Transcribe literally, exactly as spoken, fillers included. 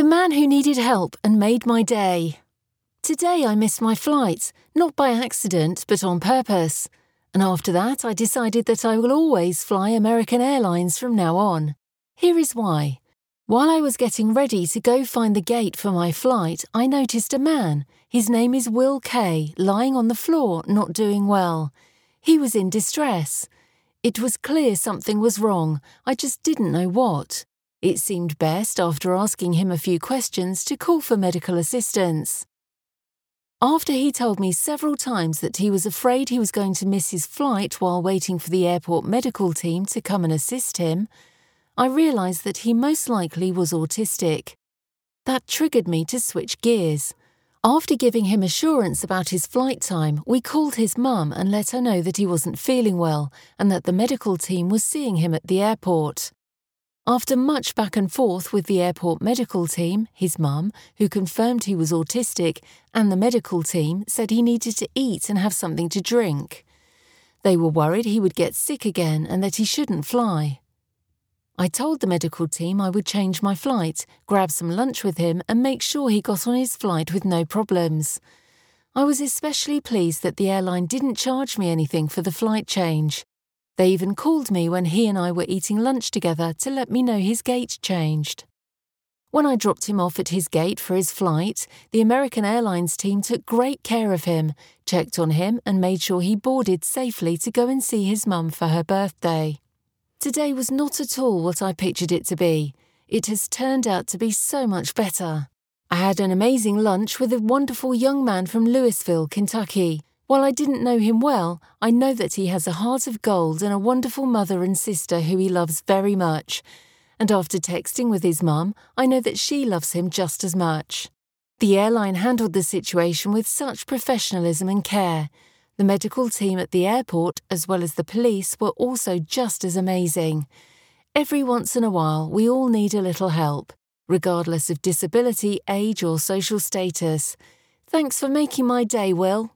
man who needed help and made my day. Today I missed my flight, not by accident but on purpose. And after that I decided that I will always fly American Airlines from now on. Here is why. While I was getting ready to go find the gate for my flight, I noticed a man. His name is Will Kay, lying on the floor, not doing well. He was in distress. It was clear something was wrong. I just didn't know what. It seemed best, after asking him a few questions, to call for medical assistance. After he told me several times that he was afraid he was going to miss his flight while waiting for the airport medical team to come and assist him, I realised that he most likely was autistic. That triggered me to switch gears. After giving him assurance about his flight time, we called his mum and let her know that he wasn't feeling well and that the medical team was seeing him at the airport. After much back and forth with the airport medical team, his mum, who confirmed he was autistic, and the medical team said he needed to eat and have something to drink. They were worried he would get sick again and that he shouldn't fly. I told the medical team I would change my flight, grab some lunch with him and make sure he got on his flight with no problems. I was especially pleased that the airline didn't charge me anything for the flight change. They even called me when he and I were eating lunch together to let me know his gate changed. When I dropped him off at his gate for his flight, the American Airlines team took great care of him, checked on him and made sure he boarded safely to go and see his mum for her birthday. Today was not at all what I pictured it to be. It has turned out to be so much better. I had an amazing lunch with a wonderful young man from Louisville, Kentucky. While I didn't know him well, I know that he has a heart of gold and a wonderful mother and sister who he loves very much. And after texting with his mum, I know that she loves him just as much. The airline handled the situation with such professionalism and care. The medical team at the airport, as well as the police, were also just as amazing. Every once in a while, we all need a little help, regardless of disability, age, or social status. Thanks for making my day, Will.